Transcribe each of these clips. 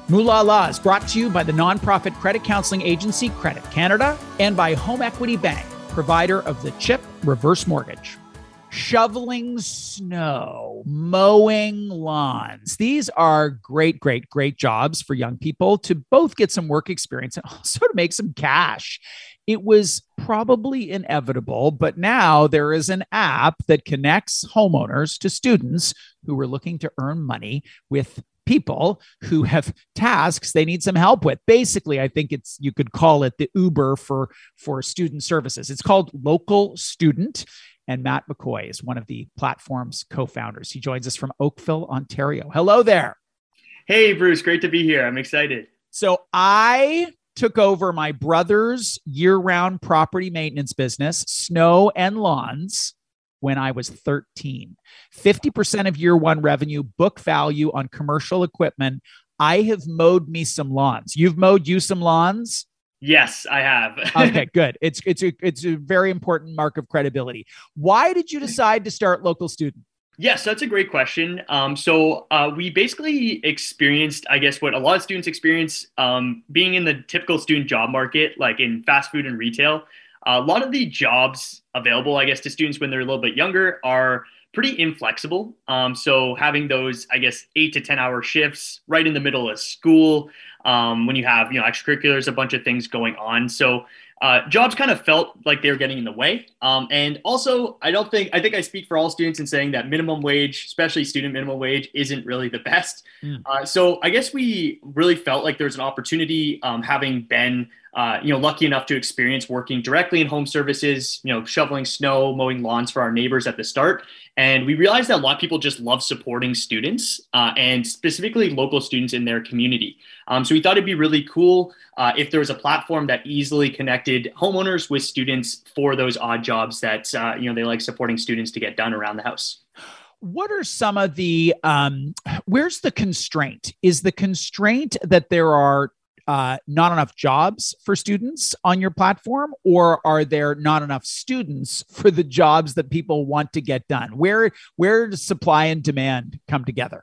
Moolah Law is brought to you by the nonprofit credit counseling agency Credit Canada and by Home Equity Bank, provider of the CHIP reverse mortgage. Shoveling snow, mowing lawns. These are great jobs for young people to both get some work experience and also to make some cash. It was probably inevitable, but now there is an app that connects homeowners to students who are looking to earn money with people who have tasks they need some help with. Basically, I think you could call it the Uber for student services. It's called Local Student, and Matt McCoy is one of the platform's co-founders. He joins us from Oakville, Ontario. Hello there. Hey, Bruce. Great to be here. I'm excited. So I took over my brother's year-round property maintenance business, snow and lawns, when I was 13. 50% of year one revenue, book value on commercial equipment. I have mowed me some lawns. You've mowed you some lawns? Yes, I have. Okay, good. It's a very important mark of credibility. Why did you decide to start Local Student? Yes, that's a great question. So we basically experienced, I guess, what a lot of students experience being in the typical student job market, like in fast food and retail. A lot of the jobs available, I guess, to students when they're a little bit younger are pretty inflexible. So having those, I guess, 8 to 10 hour shifts right in the middle of school, when you have, extracurriculars, a bunch of things going on. So jobs kind of felt like they were getting in the way. And also, I think I speak for all students in saying that minimum wage, especially student minimum wage, isn't really the best. So I guess we really felt like there's an opportunity, having been lucky enough to experience working directly in home services, shoveling snow, mowing lawns for our neighbors at the start. And we realized that a lot of people just love supporting students and specifically local students in their community. So we thought it'd be really cool if there was a platform that easily connected homeowners with students for those odd jobs that, they like supporting students to get done around the house. What are some of the, where's the constraint? Is the constraint that there are not enough jobs for students on your platform, or are there not enough students for the jobs that people want to get done? Where does supply and demand come together?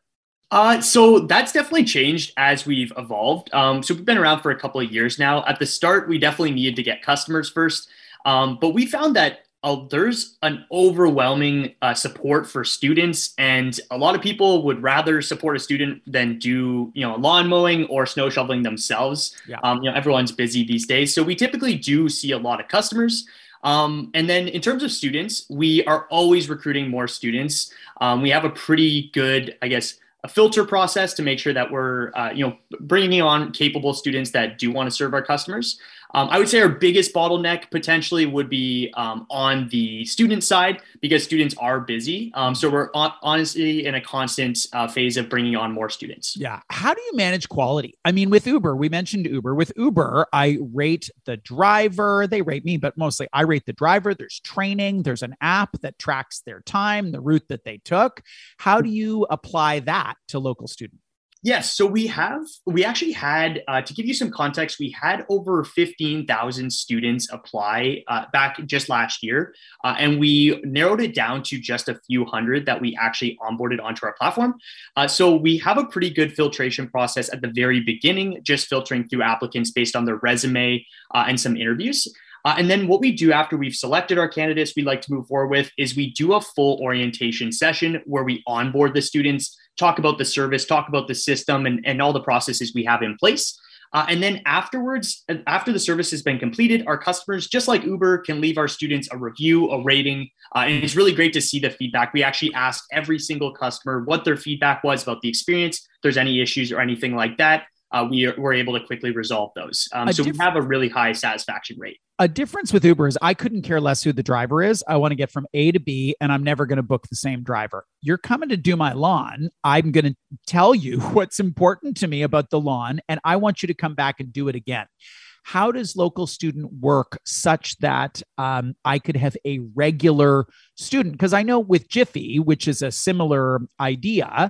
So that's definitely changed as we've evolved. So we've been around for a couple of years now. At the start, we definitely needed to get customers first. But we found that there's an overwhelming support for students, and a lot of people would rather support a student than do, lawn mowing or snow shoveling themselves. Yeah. Everyone's busy these days. So we typically do see a lot of customers. And then in terms of students, we are always recruiting more students. We have a pretty good, I guess, a filter process to make sure that we're, bringing on capable students that do want to serve our customers. I would say our biggest bottleneck potentially would be on the student side, because students are busy. So we're honestly in a constant phase of bringing on more students. Yeah. How do you manage quality? I mean, with Uber, we mentioned Uber. With Uber, I rate the driver. They rate me, but mostly I rate the driver. There's training. There's an app that tracks their time, the route that they took. How do you apply that to Local Student? Yes. So we actually had, to give you some context, we had over 15,000 students apply back just last year. And we narrowed it down to just a few hundred that we actually onboarded onto our platform. So we have a pretty good filtration process at the very beginning, just filtering through applicants based on their resume and some interviews. And then what we do after we've selected our candidates we'd like to move forward with is we do a full orientation session where we onboard the students, talk about the service, talk about the system and all the processes we have in place. And then afterwards, after the service has been completed, our customers, just like Uber, can leave our students a review, a rating. And it's really great to see the feedback. We actually asked every single customer what their feedback was about the experience. If there's any issues or anything like that, we were able to quickly resolve those. So we have a really high satisfaction rate. A difference with Uber is I couldn't care less who the driver is. I want to get from A to B, and I'm never going to book the same driver. You're coming to do my lawn. I'm going to tell you what's important to me about the lawn, and I want you to come back and do it again. How does Local Student work such that I could have a regular student? Because I know with Jiffy, which is a similar idea,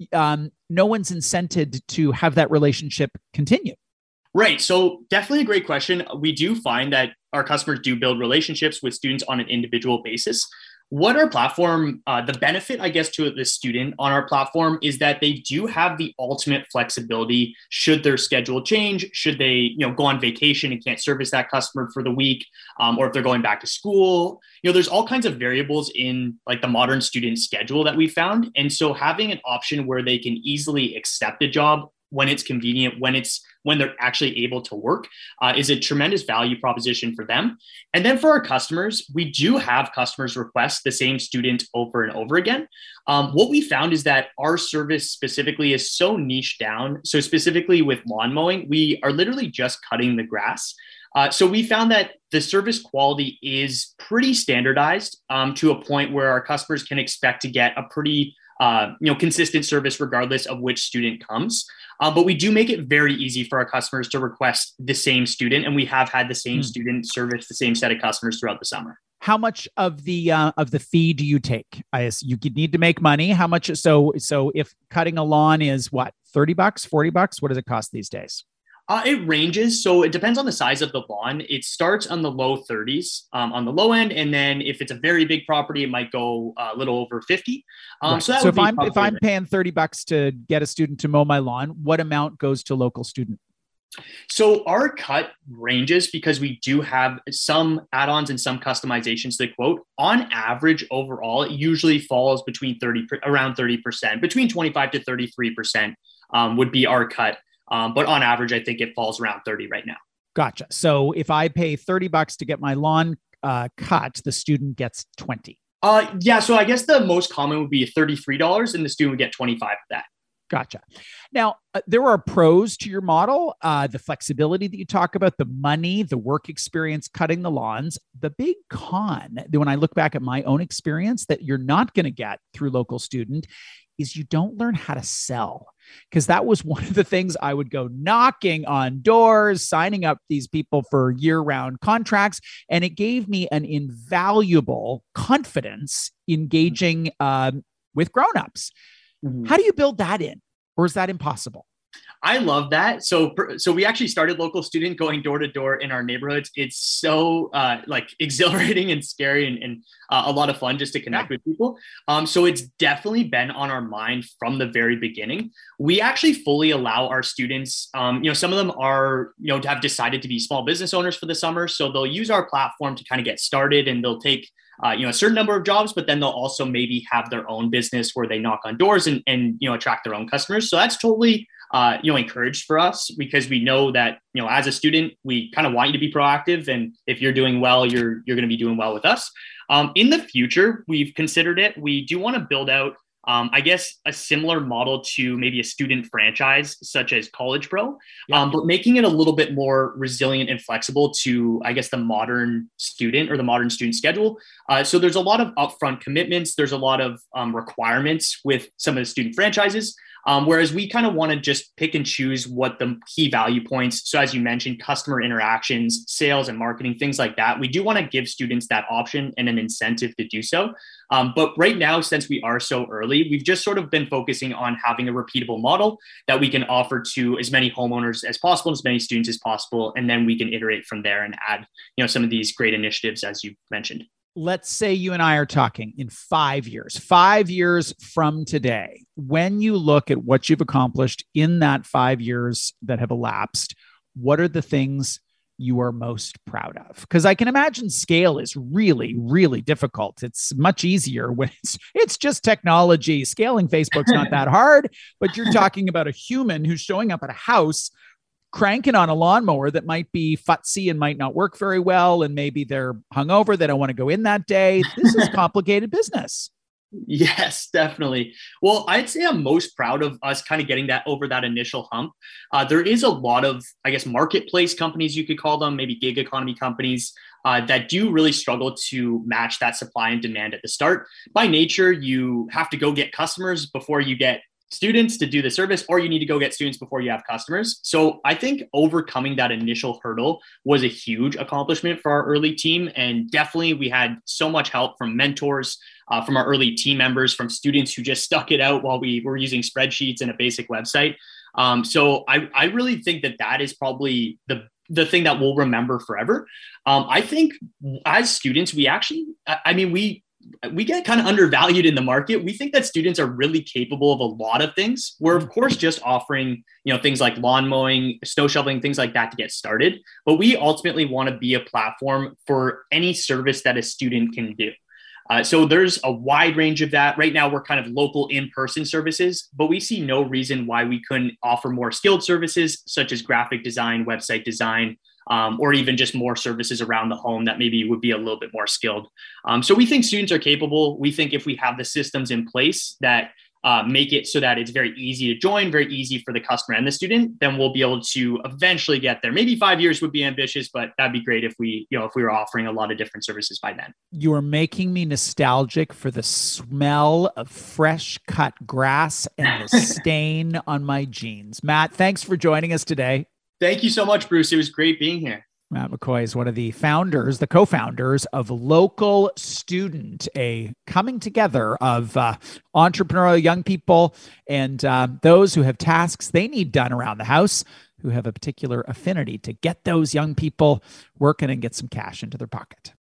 no one's incented to have that relationship continue. Right. So definitely a great question. We do find that our customers do build relationships with students on an individual basis. What our platform, the benefit, I guess, to the student on our platform is that they do have the ultimate flexibility should their schedule change, should they, go on vacation and can't service that customer for the week, or if they're going back to school. There's all kinds of variables in like the modern student schedule that we found. And so having an option where they can easily accept a job when it's convenient, when they're actually able to work, is a tremendous value proposition for them. And then for our customers, we do have customers request the same student over and over again. What we found is that our service specifically is so niche down. So specifically with lawn mowing, we are literally just cutting the grass. So we found that the service quality is pretty standardized to a point where our customers can expect to get a pretty consistent service regardless of which student comes. But we do make it very easy for our customers to request the same student, and we have had the same student service the same set of customers throughout the summer. How much of the fee do you take? You need to make money. How much? So if cutting a lawn is what, $30, $40? What does it cost these days? It ranges. So it depends on the size of the lawn. It starts on the low 30s on the low end. And then if it's a very big property, it might go a little over 50. Right. So if I'm paying $30 to get a student to mow my lawn, what amount goes to local student? So our cut ranges because we do have some add-ons and some customizations to the quote. On average, overall, it usually falls around 30%, between 25 to 33% would be our cut. But on average, I think it falls around 30 right now. Gotcha. So if I pay $30 to get my lawn cut, the student gets 20. Yeah. So I guess the most common would be $33 and the student would get 25 of that. Gotcha. Now, there are pros to your model, the flexibility that you talk about, the money, the work experience, cutting the lawns. The big con, when I look back at my own experience, that you're not going to get through local student is you don't learn how to sell. Because that was one of the things I would go knocking on doors, signing up these people for year-round contracts. And it gave me an invaluable confidence engaging with grownups. Mm-hmm. How do you build that in? Or is that impossible? I love that. So we actually started local student going door to door in our neighborhoods. It's so exhilarating and scary and a lot of fun just to connect with people. So it's definitely been on our mind from the very beginning. We actually fully allow our students, some of them are, have decided to be small business owners for the summer. So they'll use our platform to kind of get started and they'll take a certain number of jobs, but then they'll also maybe have their own business where they knock on doors and attract their own customers. So that's totally encouraged for us because we know that, as a student, we kind of want you to be proactive. And if you're doing well, you're going to be doing well with us. In the future, we've considered it. We do want to build out, a similar model to maybe a student franchise, such as College Pro, but making it a little bit more resilient and flexible to, the modern student or the modern student schedule. So there's a lot of upfront commitments. There's a lot of requirements with some of the student franchises. Whereas we kind of want to just pick and choose what the key value points. So as you mentioned, customer interactions, sales and marketing, things like that. We do want to give students that option and an incentive to do so. But right now, since we are so early, we've just sort of been focusing on having a repeatable model that we can offer to as many homeowners as possible, as many students as possible. And then we can iterate from there and add, some of these great initiatives, as you mentioned. Let's say you and I are talking in 5 years from today, when you look at what you've accomplished in that 5 years that have elapsed, what are the things you are most proud of? Because I can imagine scale is really, really difficult. It's much easier when it's just technology. Scaling Facebook's not that hard, but you're talking about a human who's showing up at a house cranking on a lawnmower that might be futzy and might not work very well. And maybe they're hungover. They don't want to go in that day. This is complicated business. Yes, definitely. Well, I'd say I'm most proud of us kind of getting that over that initial hump. There is a lot of, marketplace companies, you could call them, maybe gig economy companies that do really struggle to match that supply and demand at the start. By nature, you have to go get customers before you get students to do the service, or you need to go get students before you have customers. So I think overcoming that initial hurdle was a huge accomplishment for our early team. And definitely we had so much help from mentors, from our early team members, from students who just stuck it out while we were using spreadsheets and a basic website. So I really think that is probably the thing that we'll remember forever. I think as students, we actually, we get kind of undervalued in the market. We think that students are really capable of a lot of things. We're of course just offering, things like lawn mowing, snow shoveling, things like that to get started. But we ultimately want to be a platform for any service that a student can do. So there's a wide range of that. Right now, we're kind of local in-person services, but we see no reason why we couldn't offer more skilled services such as graphic design, website design, or even just more services around the home that maybe would be a little bit more skilled. So we think students are capable. We think if we have the systems in place that make it so that it's very easy to join, very easy for the customer and the student, then we'll be able to eventually get there. Maybe 5 years would be ambitious, but that'd be great if we were offering a lot of different services by then. You are making me nostalgic for the smell of fresh cut grass and the stain on my jeans. Matt, thanks for joining us today. Thank you so much, Bruce. It was great being here. Matt McCoy is one of the founders, the co-founders of Local Student, a coming together of entrepreneurial young people and those who have tasks they need done around the house, who have a particular affinity to get those young people working and get some cash into their pocket.